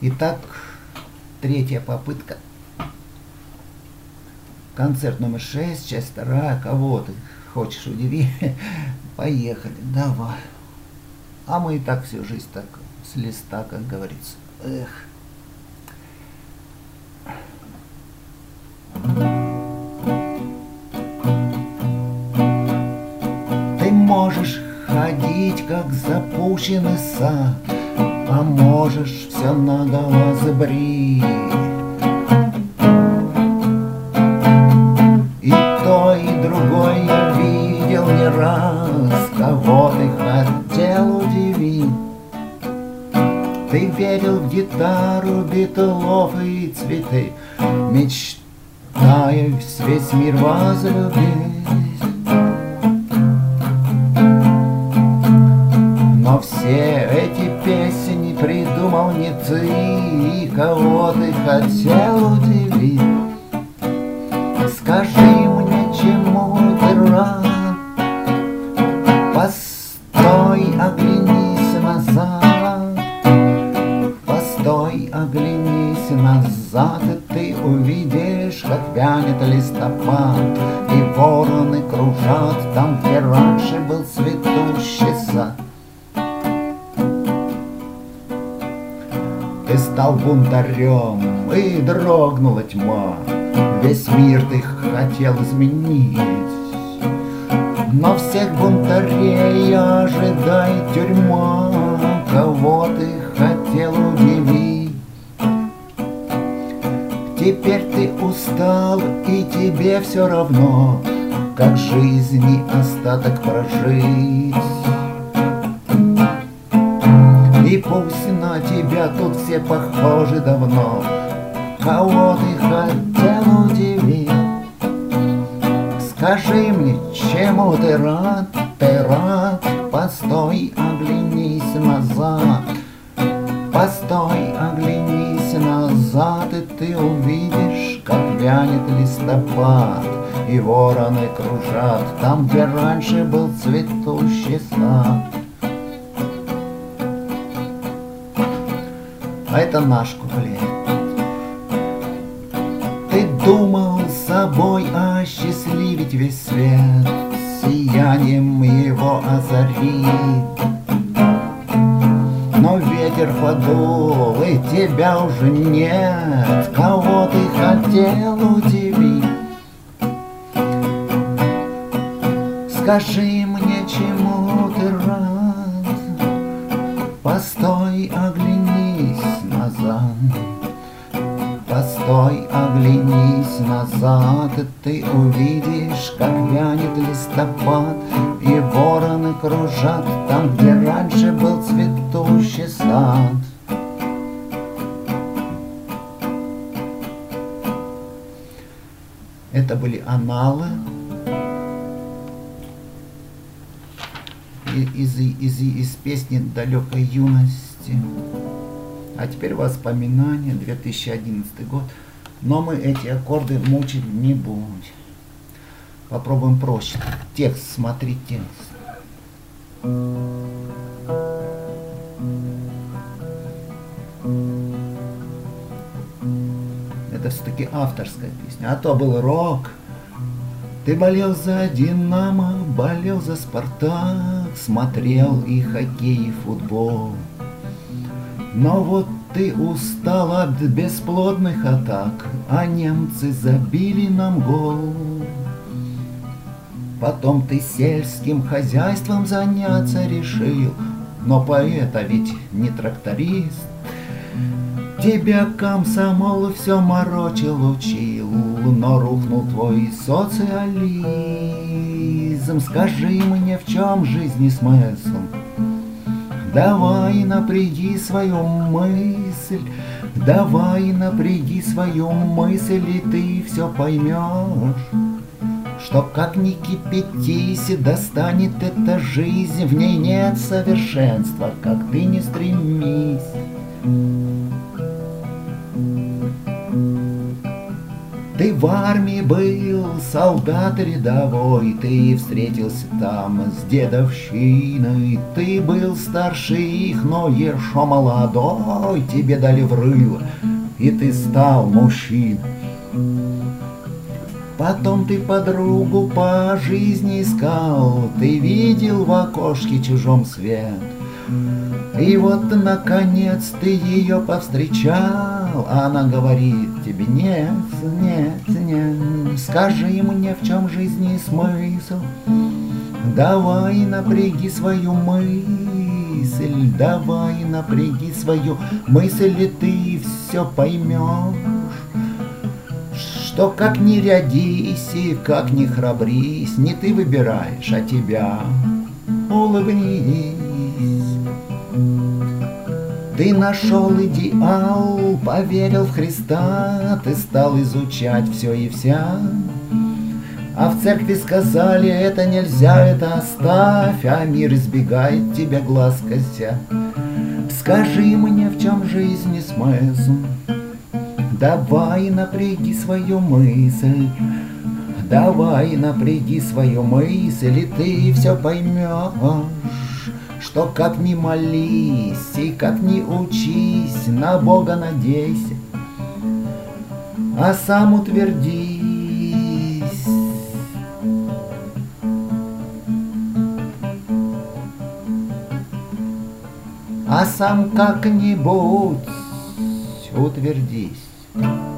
Итак, третья попытка. Концерт номер 6, часть 2. Кого ты хочешь удиви? Поехали, давай. А мы и так всю жизнь так с листа, как говорится. Эх. Ты можешь ходить, как запущенный сад, а можешь все наголо забрить. И то, и другое я видел не раз, кого ты хотел удивить. Ты верил в гитару, Битлов и цветы, мечтая весь мир возлюбить. Но все эти песни придумал не ты, и кого ты хотел удивить. Скажи мне, чему ты рад? Постой, оглянись назад. Постой, оглянись назад, и ты увидишь, как вянет листопад, и вороны кружат там, где раньше был цветущий сад. Ты стал бунтарем, и дрогнула тьма, весь мир ты хотел изменить. Но всех бунтарей ожидает тюрьма, кого ты хотел удивить. Теперь ты устал, и тебе все равно, как жизни остаток прожить. И пусть на тебя тут все похожи давно, кого ты хотел удивить. Скажи мне, чему ты рад? Ты рад? Постой, оглянись назад. Постой, оглянись назад, и ты увидишь, как вянет листопад, и вороны кружат там, где раньше был цветущий сад. А это наш куплет. Ты думал собой осчастливить весь свет, сиянием его озарить. Но ветер подул, и тебя уже нет, кого ты хотел удивить. Скажи мне, чему ты рад? Постой, оглянись назад. Постой, оглянись назад, и ты увидишь, как вянет листопад, и вороны кружат там, где раньше был цветущий сад. Это были аналы из песни далекой юности. А теперь воспоминания, 2011 год. Но мы эти аккорды мучить не будем. Попробуем проще. Текст, смотри текст. Это все-таки авторская песня. А то был рок. Ты болел за Динамо, болел за Спартак, смотрел и хоккей, и футбол. Но вот ты устал от бесплодных атак, а немцы забили нам гол. Потом ты сельским хозяйством заняться решил, но поэт ведь не тракторист. Тебя комсомол все морочил, учил, но рухнул твой социализм. Скажи мне, в чем жизни смысл? Давай напряги свою мысль, давай напряги свою мысль, и ты все поймешь, что как ни кипятись, достанет эта жизнь, в ней нет совершенства, как ты не стремись. Ты в армии был, солдат рядовой, ты встретился там с дедовщиной. Ты был старше их, но еще молодой, тебе дали в рыло, и ты стал мужчиной. Потом ты подругу по жизни искал, ты видел в окошке чужом свет. И вот, наконец, ты ее повстречал, она говорит тебе: нет, нет, нет, скажи мне, в чем жизни смысл. Давай напряги свою мысль, давай напряги свою мысль, и ты все поймешь, что как ни рядись и как ни храбрись, не ты выбираешь, а тебя. Улыбнись. Ты нашел идеал, поверил в Христа, ты стал изучать все и вся. А в церкви сказали: это нельзя, это оставь, а мир избегает тебя глаз кося. Скажи мне, в чем жизни смысл? Давай напряги свою мысль, давай напряги свою мысль, и ты все поймешь, что как ни молись и как ни учись, на Бога надейся, а сам утвердись. А сам как-нибудь утвердись.